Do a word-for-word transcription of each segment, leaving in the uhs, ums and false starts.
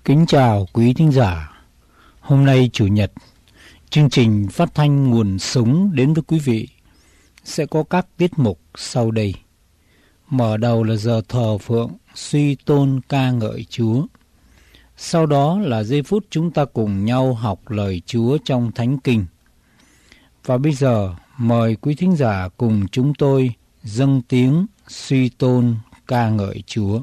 Kính chào quý thính giả. Hôm nay Chủ nhật, chương trình phát thanh Nguồn Sống đến với quý vị sẽ có các tiết mục sau đây. Mở đầu là giờ thờ phượng suy tôn ca ngợi Chúa. Sau đó là giây phút chúng ta cùng nhau học lời Chúa trong Thánh Kinh. Và bây giờ mời quý thính giả cùng chúng tôi dâng tiếng suy tôn ca ngợi Chúa.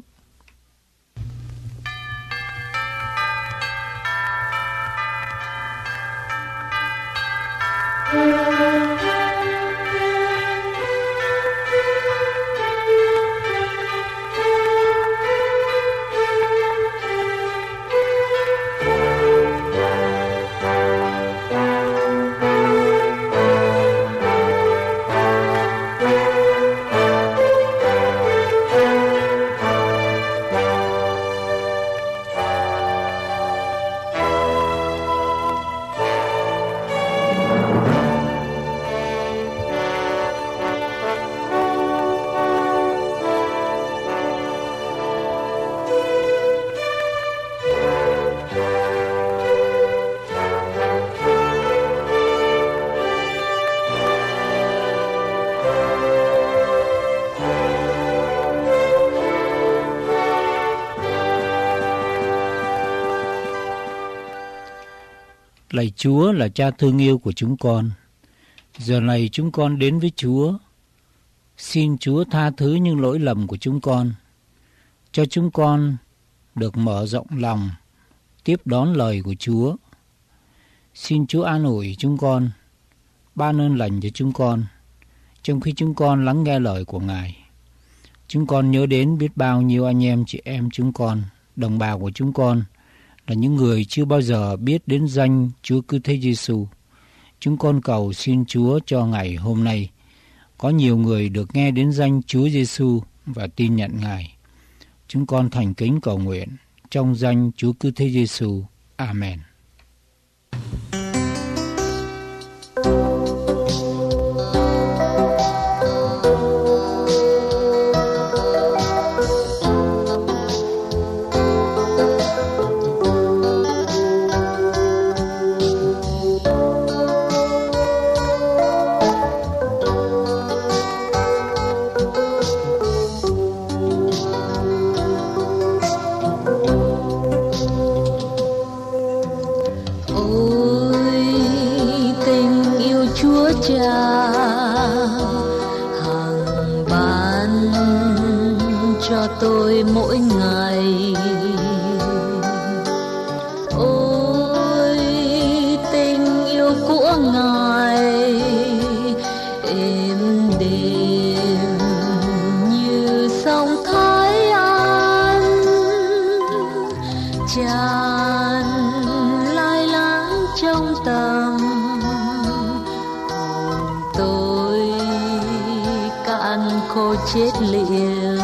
Lạy Chúa là Cha thương yêu của chúng con. Giờ này chúng con đến với Chúa. Xin Chúa tha thứ những lỗi lầm của chúng con. Cho chúng con được mở rộng lòng, tiếp đón lời của Chúa. Xin Chúa an ủi chúng con, ban ơn lành cho chúng con, trong khi chúng con lắng nghe lời của Ngài. Chúng con nhớ đến biết bao nhiêu anh em chị em chúng con, đồng bào của chúng con, là những người chưa bao giờ biết đến danh Chúa Cứu Thế Giêsu. Chúng con cầu xin Chúa cho ngày hôm nay có nhiều người được nghe đến danh Chúa Giêsu và tin nhận Ngài. Chúng con thành kính cầu nguyện trong danh Chúa Cứu Thế Giêsu. Amen. Tôi mỗi ngày, ôi tình yêu của Ngài êm đềm như sông Thái An, tràn lai láng trong tâm hồn tôi, cạn khô chết liệm.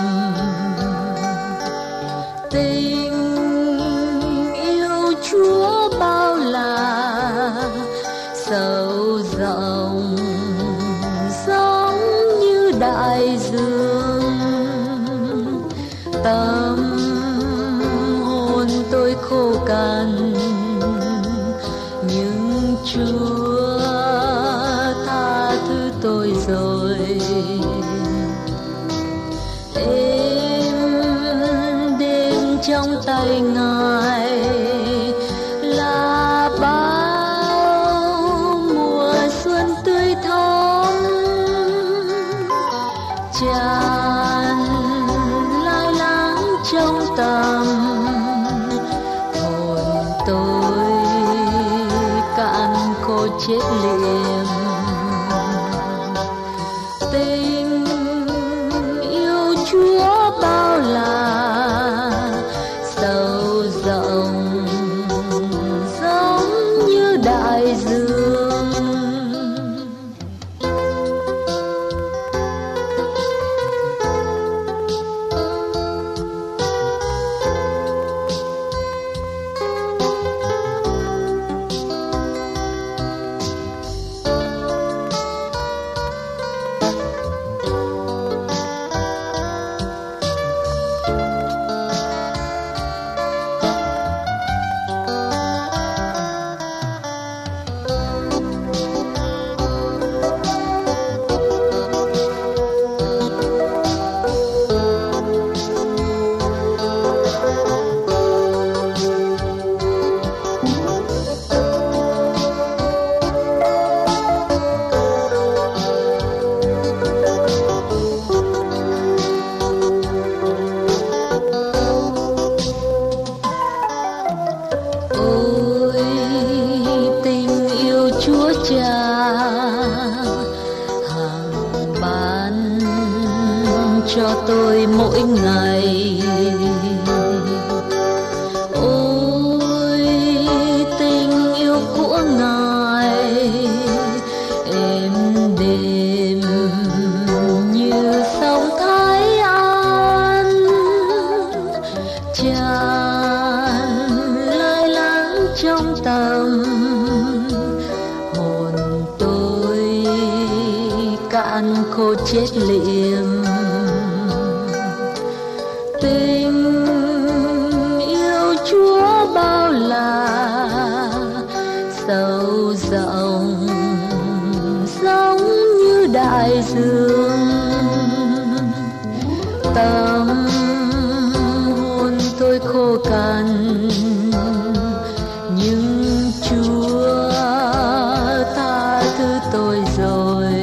Tình yêu Chúa bao la, sâu rộng giống như đại dương. Tâm hồn tôi khô cằn, nhưng Chúa tha thứ tôi rồi. Trong tay Ngài là bao mùa xuân tươi thắm, tràn lai láng trong tâm hồn tôi, cạn khô chết liệm. Tình yêu Chúa bao la, sâu rộng giống như đại dương. cho tôi mỗi ngày. Ôi tình yêu của Ngài êm đềm như sông Thái An, tràn lai láng trong tâm hồn tôi cạn khô chết liệm. Tình yêu Chúa bao la sâu rộng giống như đại dương, tâm hồn tôi khô cằn nhưng Chúa tha thứ tôi rồi.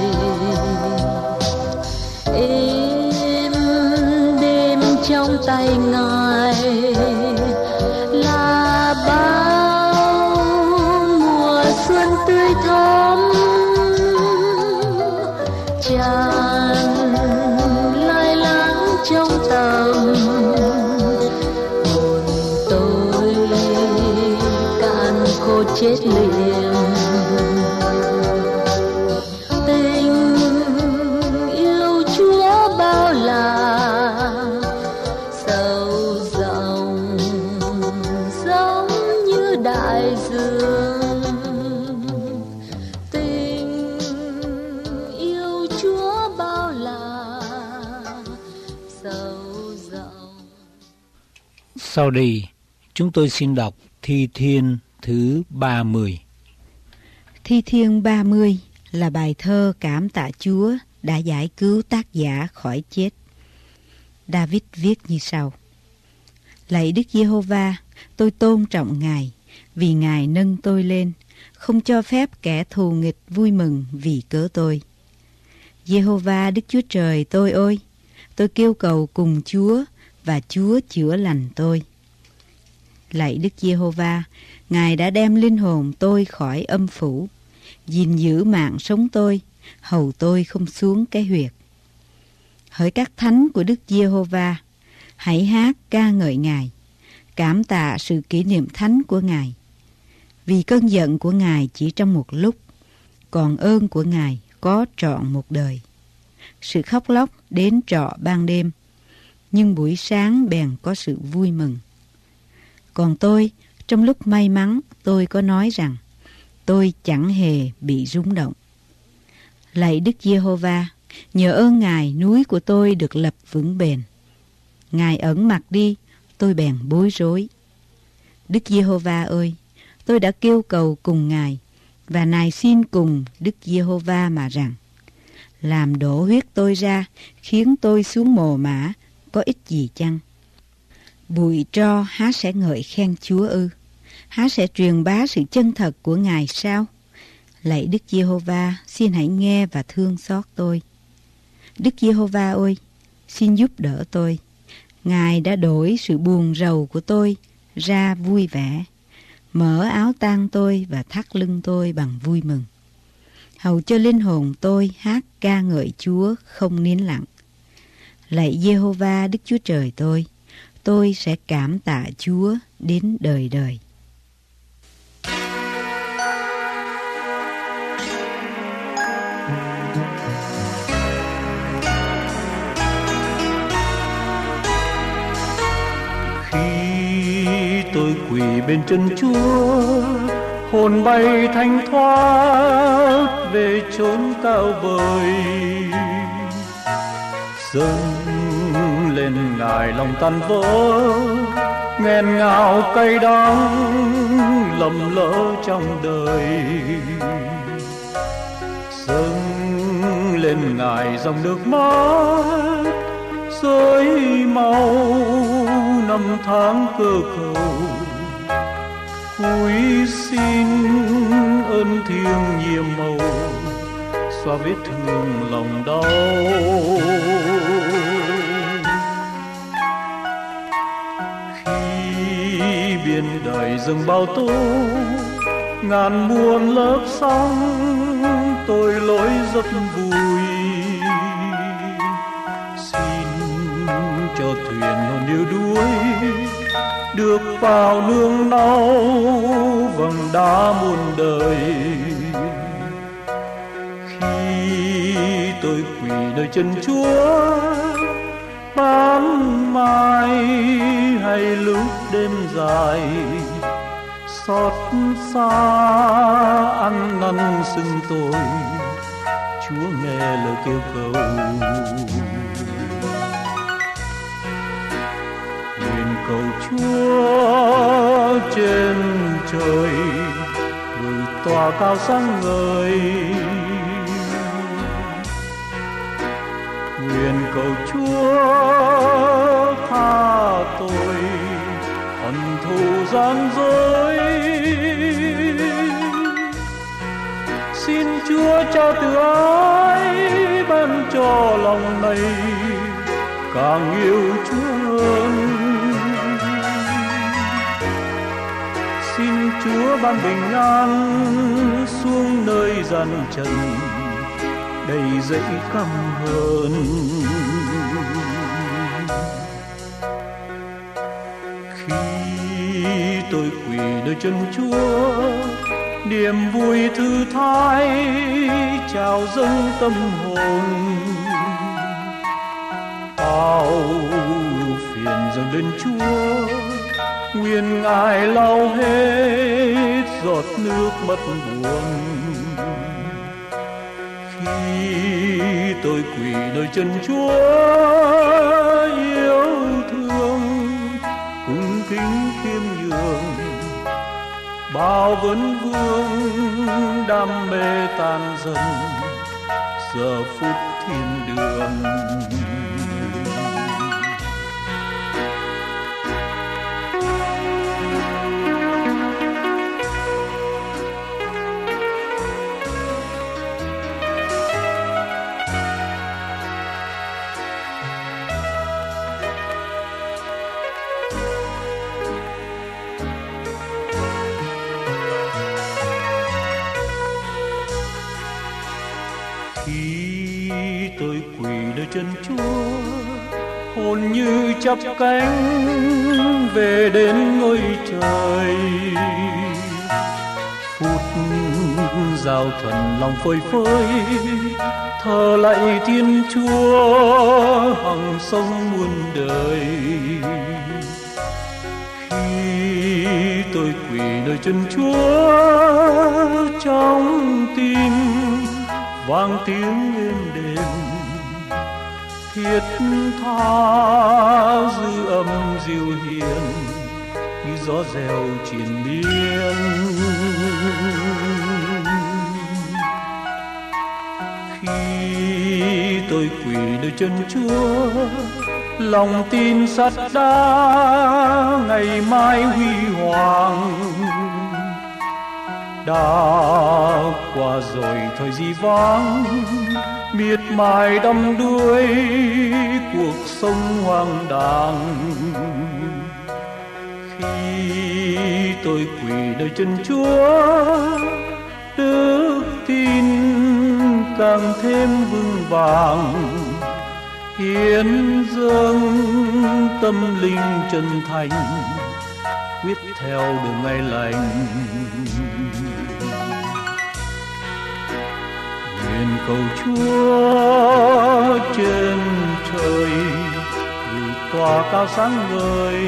Êm đêm trong tay Ngài là bao mùa xuân tươi thắm, tràn lai láng trong tâm hồn tôi cạn khô chết liệm. Tình yêu Chúa bao la sâu rộng giống như đại dương. Tình yêu Chúa bao la sâu rộng. Sau đây, chúng tôi xin đọc Thi Thiên thứ ba mươi. Thi Thiên ba mươi là bài thơ cảm tạ Chúa đã giải cứu tác giả khỏi chết. David viết như sau: Lạy Đức Giê-hô-va, tôi tôn trọng Ngài, vì Ngài nâng tôi lên, không cho phép kẻ thù nghịch vui mừng vì cớ tôi. Giê-hô-va Đức Chúa Trời tôi ơi, tôi kêu cầu cùng Chúa và Chúa chữa lành tôi. Lạy Đức Giê-hô-va, Ngài đã đem linh hồn tôi khỏi âm phủ, gìn giữ mạng sống tôi, hầu tôi không xuống cái huyệt. Hỡi các thánh của Đức Giê-hô-va, hãy hát ca ngợi Ngài, cảm tạ sự kỷ niệm thánh của Ngài. Vì cơn giận của Ngài chỉ trong một lúc, còn ơn của Ngài có trọn một đời. Sự khóc lóc đến trọ ban đêm, nhưng buổi sáng bèn có sự vui mừng. Còn tôi, trong lúc may mắn, tôi có nói rằng tôi chẳng hề bị rung động. Lạy Đức Giê-hô-va, nhờ ơn Ngài, núi của tôi được lập vững bền. Ngài ẩn mặt đi, tôi bèn bối rối. Đức Giê-hô-va ơi, tôi đã kêu cầu cùng Ngài, và nài xin cùng Đức Giê-hô-va mà rằng: làm đổ huyết tôi ra, khiến tôi xuống mồ mả, có ích gì chăng? Bụi tro há sẽ ngợi khen Chúa ư? Há sẽ truyền bá sự chân thật của Ngài sao? Lạy Đức Giê-hô-va, xin hãy nghe và thương xót tôi. Đức Giê-hô-va ơi, xin giúp đỡ tôi. Ngài đã đổi sự buồn rầu của tôi ra vui vẻ, mở áo tang tôi và thắt lưng tôi bằng vui mừng. Hầu cho linh hồn tôi hát ca ngợi Chúa không nín lặng. Lạy Giê-hô-va Đức Chúa Trời tôi, tôi sẽ cảm tạ Chúa đến đời đời. Khi tôi quỳ bên chân Chúa, hồn bay thanh thoát về chốn cao vời, dâng lên Ngài lòng tan vỡ, nghẹn ngào cay đắng lầm lỡ trong đời. Dâng lên Ngài dòng nước mắt rơi mau năm tháng cơ cầu, cúi xin ơn thiêng nhiệm màu xoa vết thương lòng đau. Khi biển đời dâng bao tố, ngàn muôn lớp sóng tôi lối rất vui. Xin thuyền hồn yêu đuối được vào nương náu vầng đá muôn đời. Khi tôi quỳ nơi chân Chúa ban mai hay lúc đêm dài, xót xa ăn năn xưng tội, Chúa nghe lời kêu cầu. Nguyện cầu Chúa trên trời ngự tòa cao sáng ngời, nguyện cầu Chúa tha tội hận thù gian dối. Xin Chúa trao từ ái ban cho lòng này càng yêu Chúa hơn. Xin Chúa ban bình an xuống nơi gian trần đầy dẫy căm hờn. Khi tôi quỳ nơi chân Chúa, niềm vui thư thái trào dâng tâm hồn. Bao phiền dâng lên Chúa, nguyện Ngài lau hết giọt nước mất buồn. Khi tôi quỳ nơi chân Chúa yêu thương, cung kính khiêm nhường, bao vấn vương đam mê tan dần giờ phút thiên đường. Tôi quỳ nơi chân Chúa, hồn như chắp cánh về đến ngôi trời. Phút giao thần lòng phơi phới, thờ lạy Thiên Chúa hằng sống muôn đời. Khi tôi quỳ nơi chân Chúa, trong tim vang tiếng êm đềm thiết tha dư âm diệu hiền như gió reo triền miên. Khi tôi quỳ nơi chân Chúa, lòng tin sắt đá ngày mai huy hoàng. Đã qua rồi thời di vắng, miệt mài đắm đuối cuộc sống hoang đàng. Khi tôi quỳ nơi chân Chúa, đức tin càng thêm vững vàng. Hiến dâng tâm linh chân thành, quyết theo đường ngày lành. Nguyện cầu Chúa trên trời ngự tòa cao sáng ngời.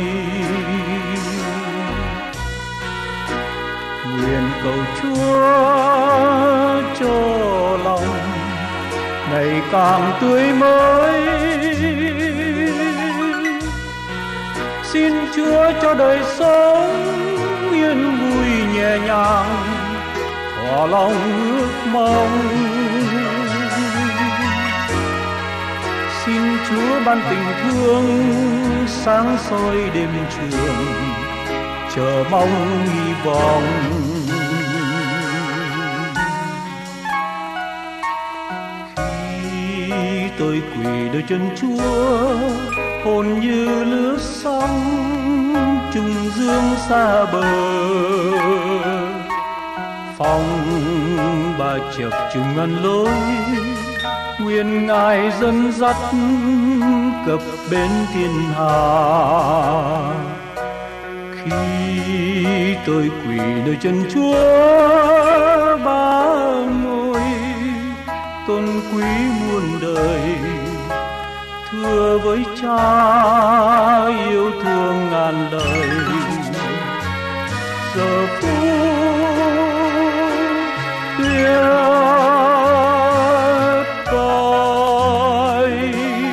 Nguyện cầu Chúa cho lòng ngày càng tươi mới. Xin Chúa cho đời sống yên vui nhẹ nhàng, thỏa lòng ước mong. Xin Chúa ban tình thương sáng soi đêm trường, chờ mong hy vọng. Khi tôi quỳ nơi chân Chúa, hồn như lướt sóng trùng dương xa bờ. Phong ba chập trùng ngăn lối, nguyện Ngài dẫn dắt cập bên thiên hà. Khi tôi quỳ nơi chân Chúa ba ngôi, tôn quý muôn đời, thưa với Cha yêu thương ngàn đời. Giờ phút tuyệt vời.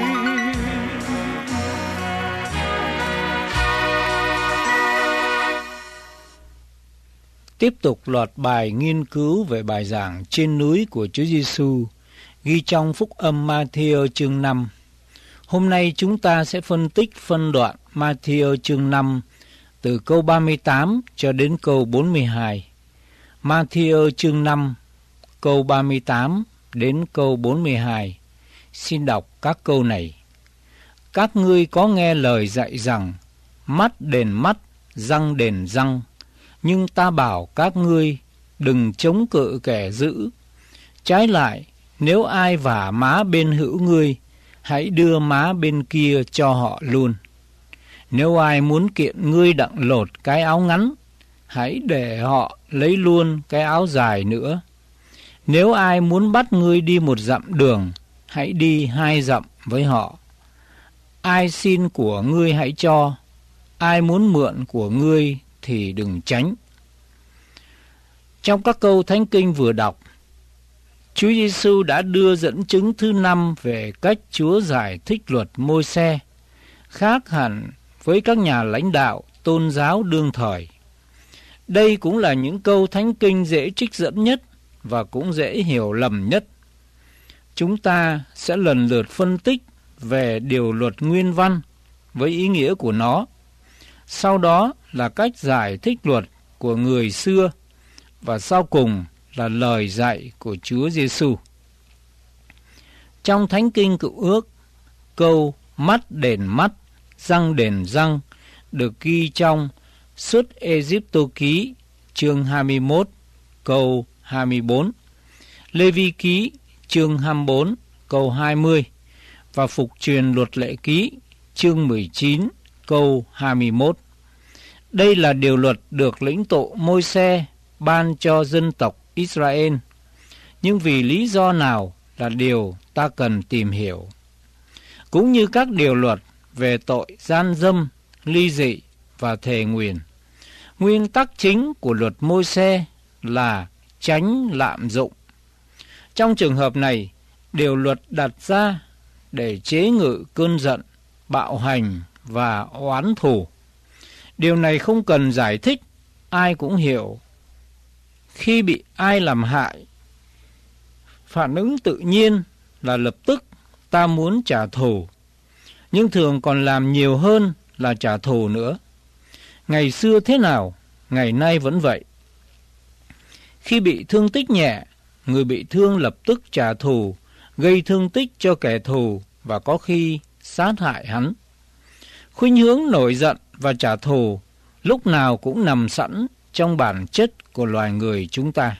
Tiếp tục loạt bài nghiên cứu về bài giảng trên núi của Chúa Giêsu ghi trong Phúc âm Ma-thi-ơ chương năm. Hôm nay chúng ta sẽ phân tích phân đoạn Ma-thi-ơ chương năm từ câu ba mươi tám cho đến câu bốn mươi hai. Ma-thi-ơ chương năm, câu ba mươi tám đến câu bốn mươi hai. Xin đọc các câu này. Các ngươi có nghe lời dạy rằng mắt đền mắt, răng đền răng. Nhưng ta bảo các ngươi đừng chống cự kẻ dữ. Trái lại, nếu ai vả má bên hữu ngươi, hãy đưa má bên kia cho họ luôn. Nếu ai muốn kiện ngươi đặng lột cái áo ngắn, hãy để họ lấy luôn cái áo dài nữa. Nếu ai muốn bắt ngươi đi một dặm đường, hãy đi hai dặm với họ. Ai xin của ngươi hãy cho, ai muốn mượn của ngươi thì đừng tránh. Trong các câu Thánh Kinh vừa đọc, Chúa Giêsu đã đưa dẫn chứng thứ năm về cách Chúa giải thích luật Môi-se, khác hẳn với các nhà lãnh đạo tôn giáo đương thời. Đây cũng là những câu Thánh Kinh dễ trích dẫn nhất và cũng dễ hiểu lầm nhất. Chúng ta sẽ lần lượt phân tích về điều luật nguyên văn với ý nghĩa của nó. Sau đó là cách giải thích luật của người xưa, và sau cùng là lời dạy của Chúa Giêsu. Trong Thánh Kinh Cựu Ước, câu mắt đền mắt, răng đền răng được ghi trong Xuất Ê-díp-tô ký chương hai mươi mốt câu hai mươi bốn, Lê Vi ký chương hai mươi bốn câu hai mươi và Phục truyền luật lệ ký chương mười chín câu hai mươi mốt. Đây là điều luật được lĩnh tụ Môi-se ban cho dân tộc Israel, nhưng vì lý do nào là điều ta cần tìm hiểu. Cũng như các điều luật về tội gian dâm, ly dị và thề nguyền, nguyên tắc chính của luật Môi-se là tránh lạm dụng. Trong trường hợp này, điều luật đặt ra để chế ngự cơn giận, bạo hành và oán thù. Điều này không cần giải thích, ai cũng hiểu. Khi bị ai làm hại, phản ứng tự nhiên là lập tức ta muốn trả thù, nhưng thường còn làm nhiều hơn là trả thù nữa. Ngày xưa thế nào, ngày nay vẫn vậy. Khi bị thương tích nhẹ, người bị thương lập tức trả thù, gây thương tích cho kẻ thù và có khi sát hại hắn. Khuynh hướng nổi giận và trả thù lúc nào cũng nằm sẵn trong bản chất của loài người chúng ta.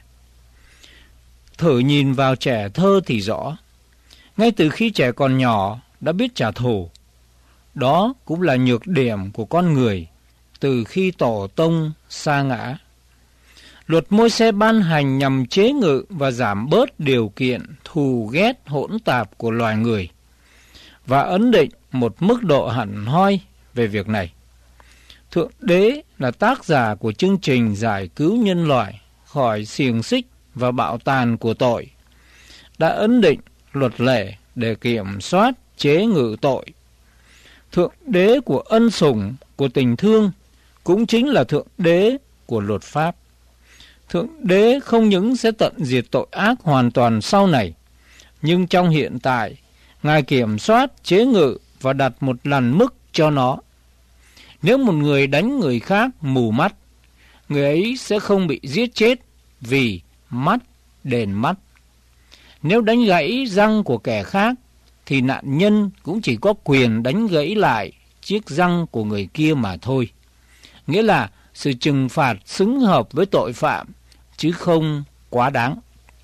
Thử nhìn vào trẻ thơ thì rõ. Ngay từ khi trẻ còn nhỏ đã biết trả thù. Đó cũng là nhược điểm của con người từ khi tổ tông sa ngã. Luật Môi-se ban hành nhằm chế ngự và giảm bớt điều kiện thù ghét hỗn tạp của loài người và ấn định một mức độ hẳn hoi về việc này. Thượng Đế là tác giả của chương trình giải cứu nhân loại khỏi xiềng xích và bạo tàn của tội, đã ấn định luật lệ để kiểm soát chế ngự tội. Thượng Đế của ân sủng, của tình thương cũng chính là Thượng Đế của luật pháp. Thượng Đế không những sẽ tận diệt tội ác hoàn toàn sau này, nhưng trong hiện tại, Ngài kiểm soát, chế ngự và đặt một làn mức cho nó. Nếu một người đánh người khác mù mắt, người ấy sẽ không bị giết chết vì mắt đền mắt. Nếu đánh gãy răng của kẻ khác, thì nạn nhân cũng chỉ có quyền đánh gãy lại chiếc răng của người kia mà thôi. Nghĩa là sự trừng phạt xứng hợp với tội phạm, chứ không quá đáng.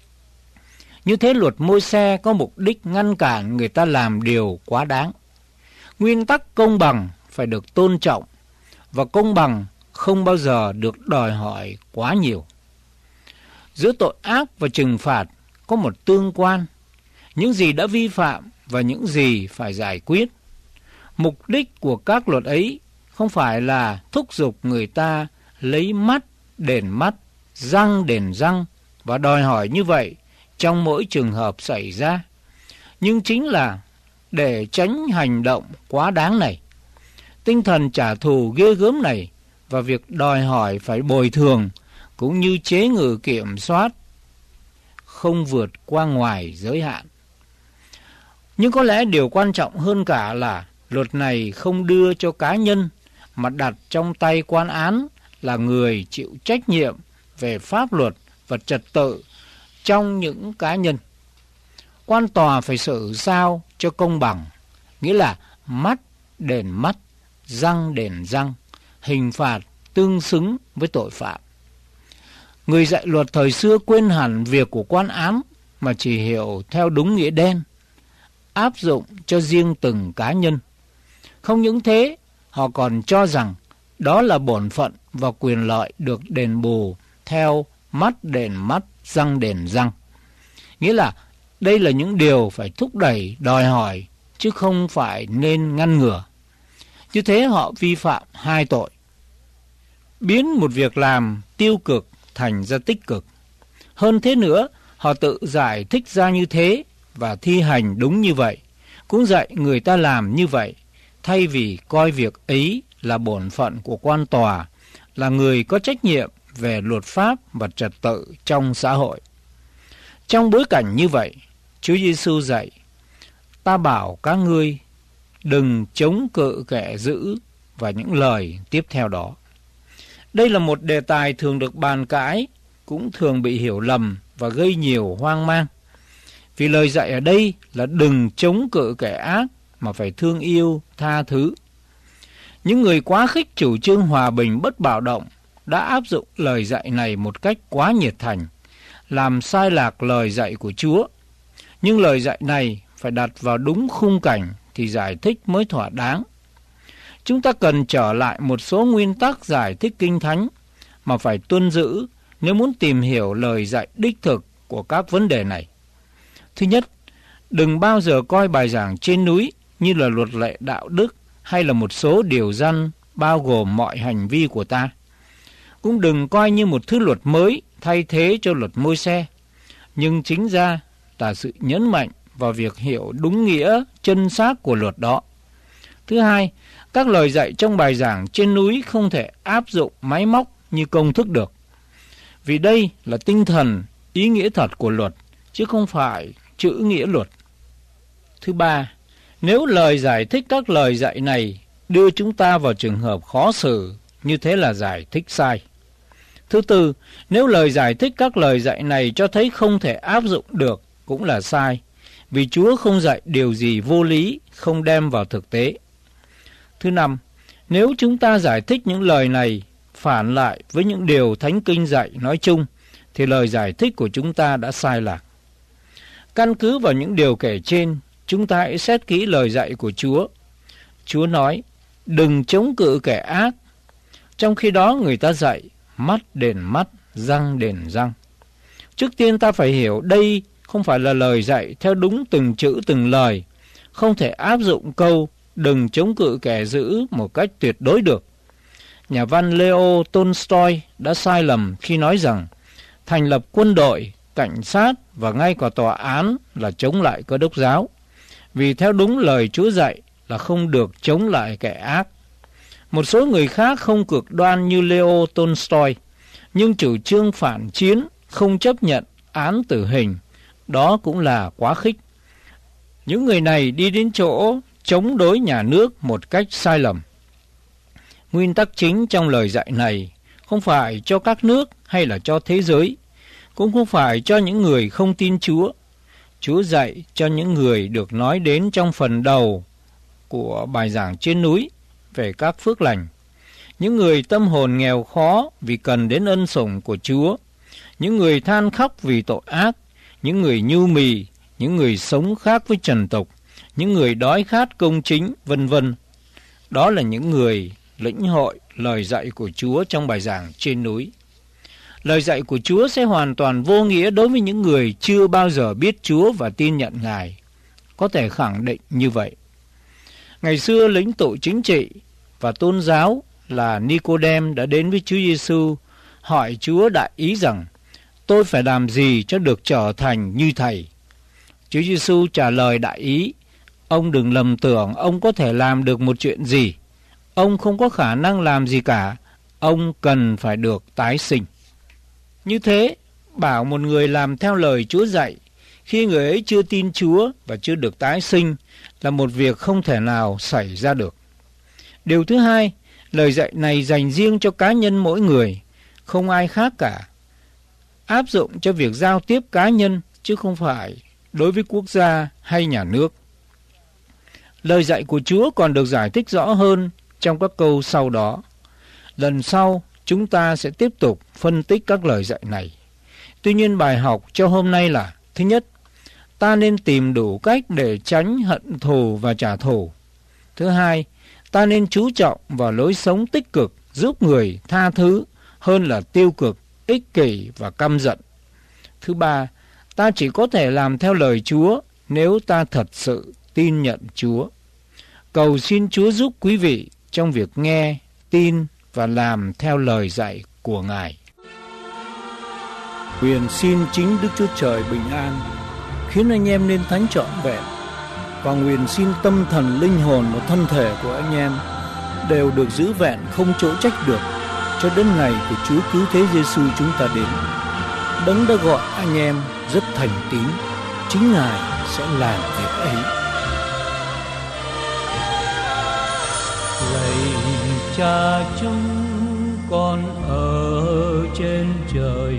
Như thế luật Môi-se có mục đích ngăn cản người ta làm điều quá đáng. Nguyên tắc công bằng phải được tôn trọng, và công bằng không bao giờ được đòi hỏi quá nhiều. Giữa tội ác và trừng phạt có một tương quan, những gì đã vi phạm và những gì phải giải quyết. Mục đích của các luật ấy không phải là thúc giục người ta lấy mắt đền mắt, răng đền răng và đòi hỏi như vậy trong mỗi trường hợp xảy ra, nhưng chính là để tránh hành động quá đáng này, tinh thần trả thù ghê gớm này và việc đòi hỏi phải bồi thường cũng như chế ngự kiểm soát không vượt qua ngoài giới hạn. Nhưng có lẽ điều quan trọng hơn cả là luật này không đưa cho cá nhân mà đặt trong tay quan án là người chịu trách nhiệm về pháp luật và trật tự trong những cá nhân. Quan tòa phải xử sao cho công bằng, nghĩa là mắt đền mắt, răng đền răng, hình phạt tương xứng với tội phạm. Người dạy luật thời xưa quên hẳn việc của quan án mà chỉ hiểu theo đúng nghĩa đen, áp dụng cho riêng từng cá nhân. Không những thế, họ còn cho rằng đó là bổn phận và quyền lợi được đền bù theo mắt đền mắt, răng đền răng. Nghĩa là đây là những điều phải thúc đẩy, đòi hỏi, chứ không phải nên ngăn ngừa. Như thế họ vi phạm hai tội: biến một việc làm tiêu cực thành ra tích cực. Hơn thế nữa, họ tự giải thích ra như thế và thi hành đúng như vậy, cũng dạy người ta làm như vậy, thay vì coi việc ấy là bổn phận của quan tòa, là người có trách nhiệm về luật pháp và trật tự trong xã hội. Trong bối cảnh như vậy, Chúa Giêsu dạy: ta bảo các ngươi đừng chống cự kẻ dữ, và những lời tiếp theo đó. Đây là một đề tài thường được bàn cãi, cũng thường bị hiểu lầm và gây nhiều hoang mang. Vì lời dạy ở đây là đừng chống cự kẻ ác, mà phải thương yêu, tha thứ. Những người quá khích chủ trương hòa bình bất bạo động đã áp dụng lời dạy này một cách quá nhiệt thành, làm sai lạc lời dạy của Chúa. Nhưng lời dạy này phải đặt vào đúng khung cảnh thì giải thích mới thỏa đáng. Chúng ta cần trở lại một số nguyên tắc giải thích Kinh Thánh mà phải tuân giữ nếu muốn tìm hiểu lời dạy đích thực của các vấn đề này. Thứ nhất, đừng bao giờ coi bài giảng trên núi như là luật lệ đạo đức hay là một số điều răn bao gồm mọi hành vi của ta. Cũng đừng coi như một thứ luật mới thay thế cho luật Môi-se, nhưng chính ra là sự nhấn mạnh vào việc hiểu đúng nghĩa chân xác của luật đó. Thứ hai, các lời dạy trong bài giảng trên núi không thể áp dụng máy móc như công thức được, vì đây là tinh thần, ý nghĩa thật của luật, chứ không phải chữ nghĩa luật. Thứ ba, nếu lời giải thích các lời dạy này đưa chúng ta vào trường hợp khó xử, như thế là giải thích sai. Thứ tư, nếu lời giải thích các lời dạy này cho thấy không thể áp dụng được, cũng là sai, vì Chúa không dạy điều gì vô lý, không đem vào thực tế. Thứ năm, nếu chúng ta giải thích những lời này phản lại với những điều Thánh Kinh dạy nói chung, thì lời giải thích của chúng ta đã sai lạc. Căn cứ vào những điều kể trên, chúng ta hãy xét kỹ lời dạy của Chúa. Chúa nói, đừng chống cự kẻ ác. Trong khi đó người ta dạy, mắt đền mắt, răng đền răng. Trước tiên ta phải hiểu đây không phải là lời dạy theo đúng từng chữ từng lời. Không thể áp dụng câu đừng chống cự kẻ dữ một cách tuyệt đối được. Nhà văn Leo Tolstoy đã sai lầm khi nói rằng thành lập quân đội, cảnh sát và ngay cả tòa án là chống lại Cơ đốc giáo. Vì theo đúng lời Chúa dạy là không được chống lại kẻ ác. Một số người khác không cực đoan như Leo Tolstoy, nhưng chủ trương phản chiến, không chấp nhận án tử hình, đó cũng là quá khích. Những người này đi đến chỗ chống đối nhà nước một cách sai lầm. Nguyên tắc chính trong lời dạy này không phải cho các nước hay là cho thế giới, cũng không phải cho những người không tin Chúa. Chúa dạy cho những người được nói đến trong phần đầu của bài giảng trên núi về các phước lành. Những người tâm hồn nghèo khó vì cần đến ân sủng của Chúa, những người than khóc vì tội ác, những người nhu mì, những người sống khác với trần tục, những người đói khát công chính, vân vân. Đó là những người lĩnh hội lời dạy của Chúa trong bài giảng trên núi. Lời dạy của Chúa sẽ hoàn toàn vô nghĩa đối với những người chưa bao giờ biết Chúa và tin nhận Ngài. Có thể khẳng định như vậy. Ngày xưa, lãnh tụ chính trị và tôn giáo là Nicôđêm đã đến với Chúa Giêsu hỏi Chúa đại ý rằng: tôi phải làm gì cho được trở thành như Thầy? Chúa Giêsu trả lời đại ý: ông đừng lầm tưởng ông có thể làm được một chuyện gì. Ông không có khả năng làm gì cả. Ông cần phải được tái sinh. Như thế, bảo một người làm theo lời Chúa dạy khi người ấy chưa tin Chúa và chưa được tái sinh là một việc không thể nào xảy ra được. Điều thứ hai, lời dạy này dành riêng cho cá nhân mỗi người, không ai khác cả. Áp dụng cho việc giao tiếp cá nhân chứ không phải đối với quốc gia hay nhà nước. Lời dạy của Chúa còn được giải thích rõ hơn trong các câu sau đó. Lần sau, chúng ta sẽ tiếp tục phân tích các lời dạy này. Tuy nhiên, bài học cho hôm nay là: thứ nhất, ta nên tìm đủ cách để tránh hận thù và trả thù. Thứ hai, ta nên chú trọng vào lối sống tích cực, giúp người tha thứ hơn là tiêu cực, ích kỷ và căm giận. Thứ ba, ta chỉ có thể làm theo lời Chúa nếu ta thật sự tin nhận Chúa. Cầu xin Chúa giúp quý vị trong việc nghe, tin và làm theo lời dạy của Ngài. Nguyện xin chính Đức Chúa Trời bình an, khiến anh em nên thánh trọn vẹn, và nguyện xin tâm thần, linh hồn và thân thể của anh em đều được giữ vẹn không chỗ trách được, cho đến ngày của Chúa Cứu Thế Giêsu chúng ta đến. Đấng đã gọi anh em rất thành tín, chính Ngài sẽ làm việc ấy. Lạy Cha chúng con ở trên trời,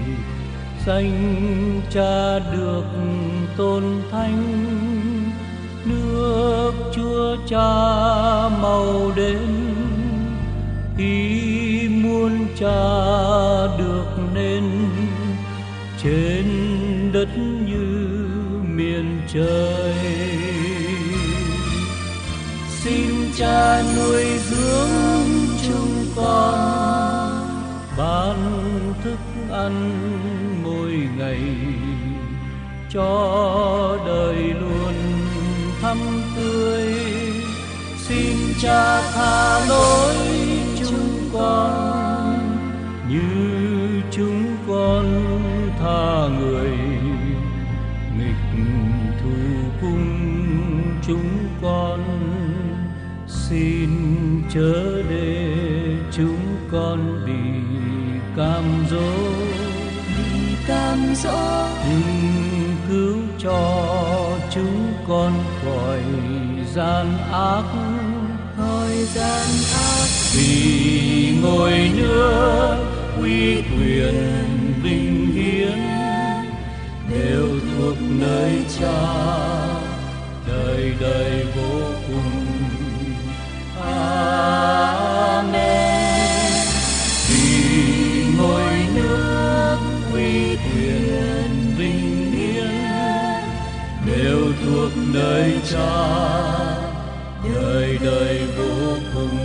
danh Cha được tôn thánh, nước Chúa Cha mau đến, ý muốn Cha được nên trên đất như miền trời. Xin Cha nuôi dưỡng chúng con, ban thức ăn mỗi ngày, cho đời luôn thắm tươi. Xin Cha tha lỗi chúng con như chúng con tha người nghịch thù cùng chúng con. Xin chớ để chúng con bị cam dỗ, bị cam dỗ, nhưng cứu cho chúng con khỏi gian ác, khỏi gian ác. Vì ngôi nước, uy quyền, vinh hiển đều thuộc nơi Cha, đời đời vô cùng. Amen. Vì ngôi nước, uy quyền, vinh hiển đều thuộc nơi Cha, đời đời vô cùng.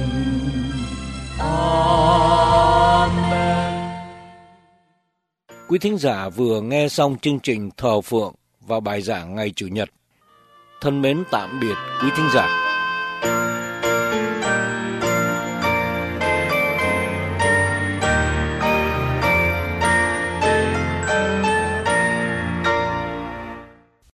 Amen. Quý thính giả vừa nghe xong chương trình Thờ Phượng và bài giảng ngày Chủ nhật. Thân mến tạm biệt quý thính giả.